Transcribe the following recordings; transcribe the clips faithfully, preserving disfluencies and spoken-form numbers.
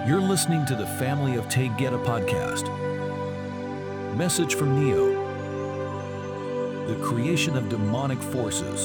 You're listening to the Family of Taygeta podcast. Message from Neo. The creation of demonic forces.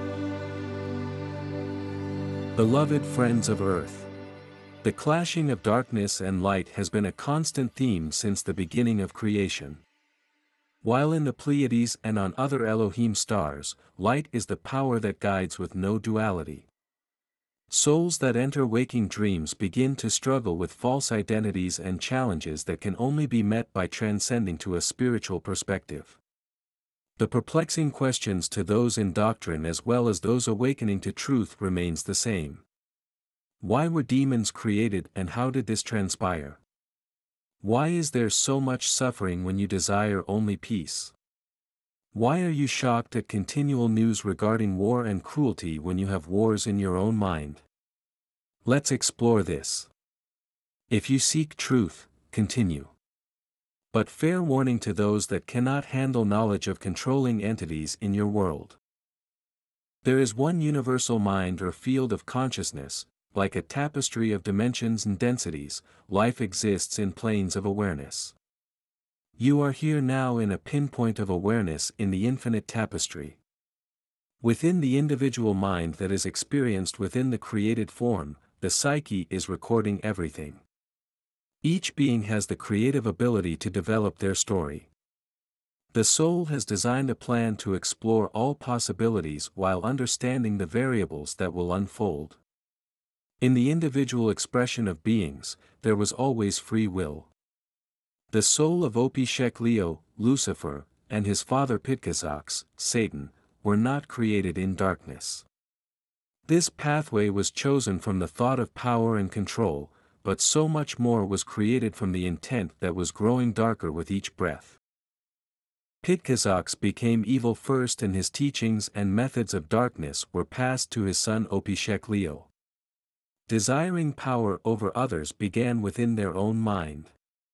Beloved friends of Earth, the clashing of darkness and light has been a constant theme since the beginning of creation. While in the Pleiades and on other Elohim stars, light is the power that guides with no duality. Souls that enter waking dreams begin to struggle with false identities and challenges that can only be met by transcending to a spiritual perspective. The perplexing questions to those in doctrine as well as those awakening to truth remains the same. Why were demons created and how did this transpire? Why is there so much suffering when you desire only peace? Why are you shocked at continual news regarding war and cruelty when you have wars in your own mind? Let's explore this. If you seek truth, continue. But fair warning to those that cannot handle knowledge of controlling entities in your world. There is one universal mind or field of consciousness, like a tapestry of dimensions and densities, life exists in planes of awareness. You are here now in a pinpoint of awareness in the infinite tapestry. Within the individual mind that is experienced within the created form, the psyche is recording everything. Each being has the creative ability to develop their story. The soul has designed a plan to explore all possibilities while understanding the variables that will unfold. In the individual expression of beings, there was always free will. The soul of Opishek Leo, Lucifer, and his father Pitkazox, Satan, were not created in darkness. This pathway was chosen from the thought of power and control, but so much more was created from the intent that was growing darker with each breath. Pitkazox became evil first and his teachings and methods of darkness were passed to his son Opishek Leo. Desiring power over others began within their own mind.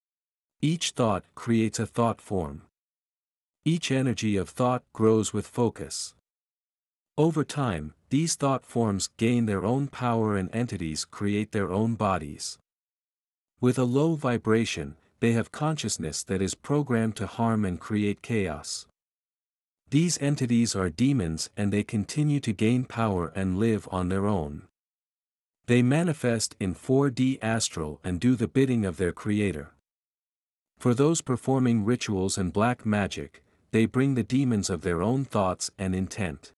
Each thought creates a thought form. Each energy of thought grows with focus. Over time, these thought forms gain their own power and entities create their own bodies. With a low vibration, they have consciousness that is programmed to harm and create chaos. These entities are demons and they continue to gain power and live on their own. They manifest in four D astral and do the bidding of their creator. For those performing rituals and black magic, they bring the demons of their own thoughts and intent.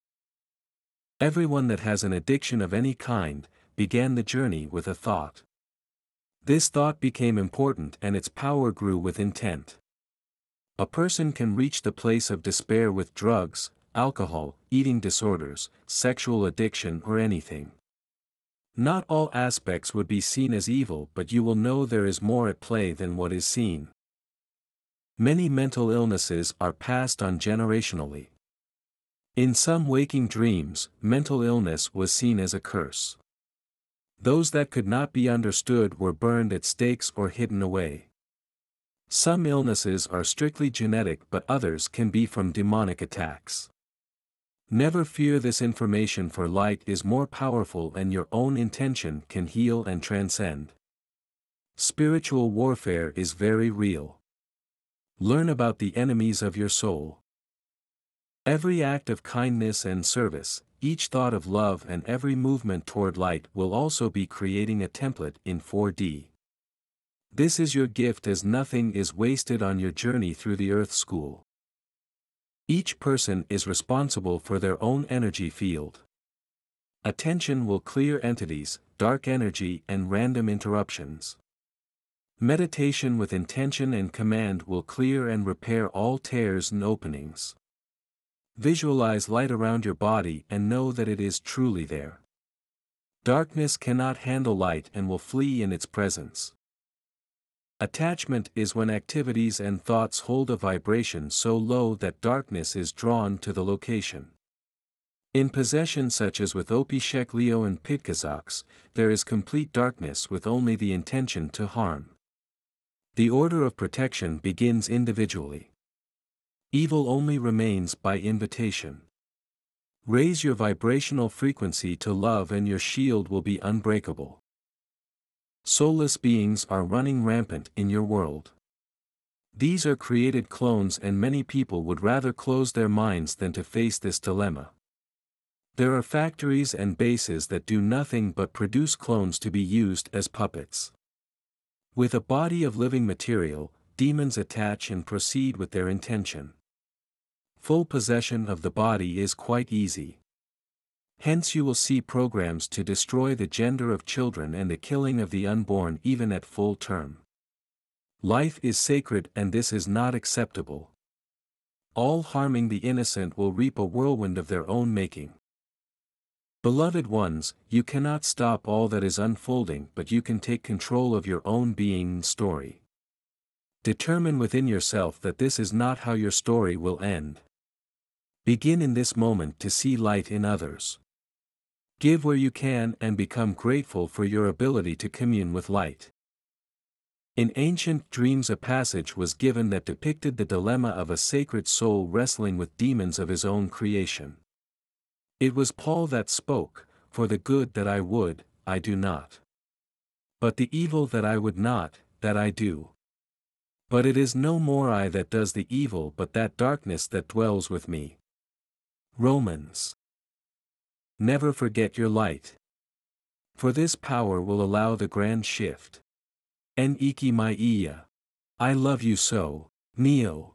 Everyone that has an addiction of any kind, began the journey with a thought. This thought became important and its power grew with intent. A person can reach the place of despair with drugs, alcohol, eating disorders, sexual addiction or anything. Not all aspects would be seen as evil, but you will know there is more at play than what is seen. Many mental illnesses are passed on generationally. In some waking dreams, mental illness was seen as a curse. Those that could not be understood were burned at stakes or hidden away. Some illnesses are strictly genetic, but others can be from demonic attacks. Never fear, this information for light is more powerful and your own intention can heal and transcend. Spiritual warfare is very real. Learn about the enemies of your soul. Every act of kindness and service, each thought of love and every movement toward light will also be creating a template in four D. This is your gift as nothing is wasted on your journey through the Earth School. Each person is responsible for their own energy field. Attention will clear entities, dark energy and random interruptions. Meditation with intention and command will clear and repair all tears and openings. Visualize light around your body and know that it is truly there. Darkness cannot handle light and will flee in its presence. Attachment is when activities and thoughts hold a vibration so low that darkness is drawn to the location. In possession such as with Opishek Leo and Pitkazox, there is complete darkness with only the intention to harm. The order of protection begins individually. Evil only remains by invitation. Raise your vibrational frequency to love and your shield will be unbreakable. Soulless beings are running rampant in your world. These are created clones, and many people would rather close their minds than to face this dilemma. There are factories and bases that do nothing but produce clones to be used as puppets. With a body of living material, demons attach and proceed with their intention. Full possession of the body is quite easy. Hence you will see programs to destroy the gender of children and the killing of the unborn even at full term. Life is sacred, and this is not acceptable. All harming the innocent will reap a whirlwind of their own making. Beloved ones, you cannot stop all that is unfolding, but you can take control of your own being and story. Determine within yourself that this is not how your story will end. Begin in this moment to see light in others. Give where you can and become grateful for your ability to commune with light. In ancient dreams a passage was given that depicted the dilemma of a sacred soul wrestling with demons of his own creation. It was Paul that spoke, "For the good that I would, I do not. But the evil that I would not, that I do. But it is no more I that does the evil, but that darkness that dwells with me." Romans. Never forget your light. For this power will allow the grand shift. En iki mai iya. I love you so, Neo.